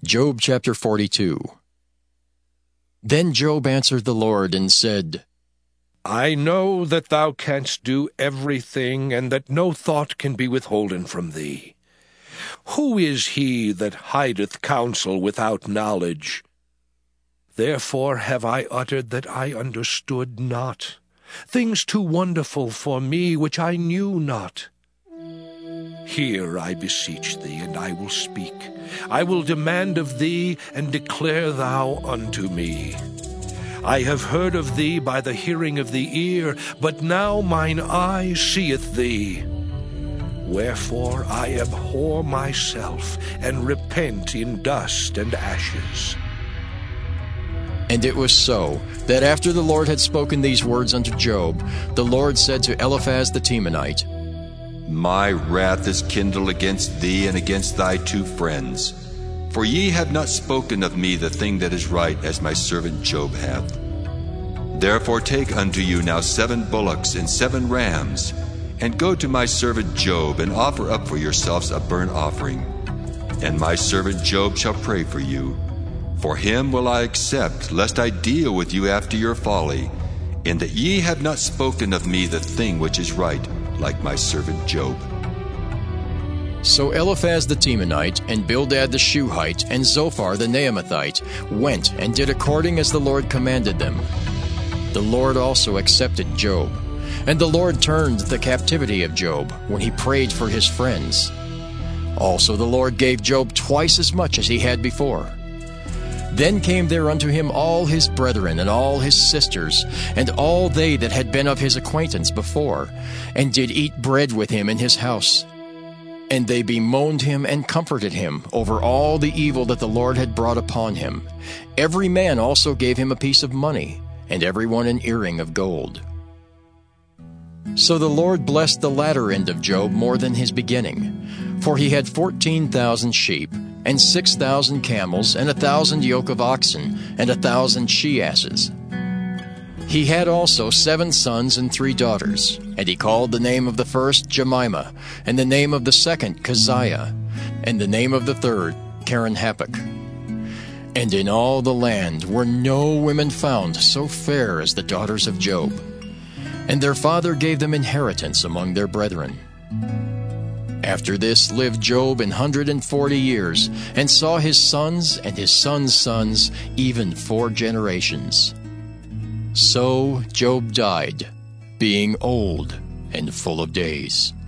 Job chapter 42. Then Job answered the Lord and said, I know that thou canst do everything, and that no thought can be withholden from thee. Who is he that hideth counsel without knowledge? Therefore have I uttered that I understood not, things too wonderful for me which I knew not. Hear, I beseech thee, and I will speak. I will demand of thee, and declare thou unto me. I have heard of thee by the hearing of the ear, but now mine eye seeth thee. Wherefore I abhor myself, and repent in dust and ashes. And it was so, that after the Lord had spoken these words unto Job, the Lord said to Eliphaz the Temanite, My wrath is kindled against thee and against thy 2 friends. For ye have not spoken of me the thing that is right, as my servant Job hath. Therefore take unto you now 7 bullocks and 7 rams, and go to my servant Job, and offer up for yourselves a burnt offering. And my servant Job shall pray for you. For him will I accept, lest I deal with you after your folly, in that ye have not spoken of me the thing which is right, like my servant Job. So Eliphaz the Temanite, and Bildad the Shuhite, and Zophar the Naamathite went and did according as the Lord commanded them. The Lord also accepted Job, and the Lord turned the captivity of Job when he prayed for his friends. Also the Lord gave Job twice as much as he had before. Then came there unto him all his brethren, and all his sisters, and all they that had been of his acquaintance before, and did eat bread with him in his house. And they bemoaned him and comforted him over all the evil that the Lord had brought upon him. Every man also gave him a piece of money, and every one an earring of gold. So the Lord blessed the latter end of Job more than his beginning, for he had 14,000 sheep, and 6,000 camels, and 1,000 yoke of oxen, and 1,000 she-asses. He had also 7 sons and 3 daughters, and he called the name of the first Jemimah, and the name of the second Keziah, and the name of the third Keren-happuch. And in all the land were no women found so fair as the daughters of Job. And their father gave them inheritance among their brethren. After this lived Job 140 years, and saw his sons and his sons' sons, even 4 generations. So Job died, being old and full of days.